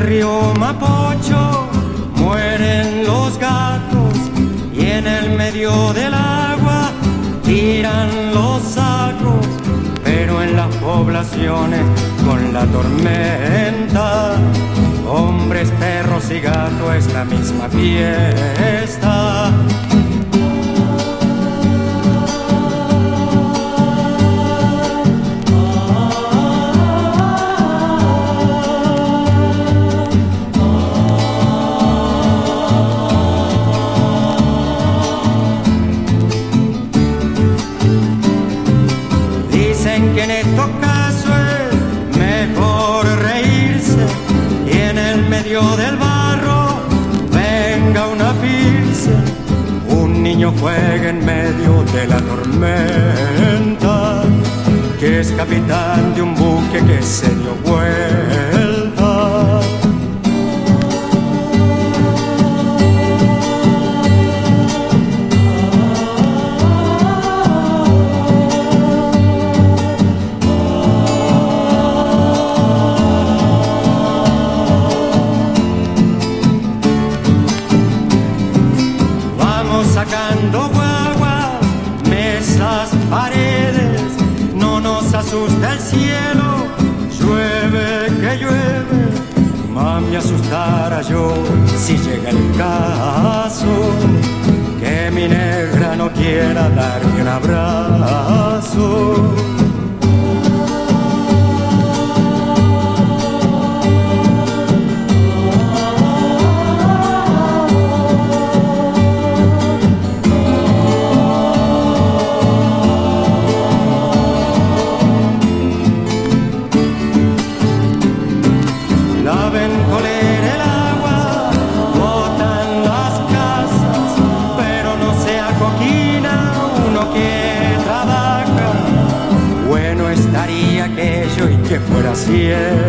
río Mapocho mueren los gatos y en el medio del agua tiran los sacos, pero en las poblaciones con la tormenta, hombres, perros y gatos es la misma fiesta. Que en estos casos es mejor reírse y en el medio del barro venga una pilsen. Un niño juega en medio de la tormenta, que es capitán de un buque que se dio vuelta. Sacando guaguas, mesas, paredes, no nos asusta el cielo, llueve que llueve, mami asustara yo si llega el caso, que mi negra no quiera darme un abrazo. Laven coler el agua, botan las casas, pero no sea coquina uno que trabaja. Bueno estaría aquello y que fuera cierto.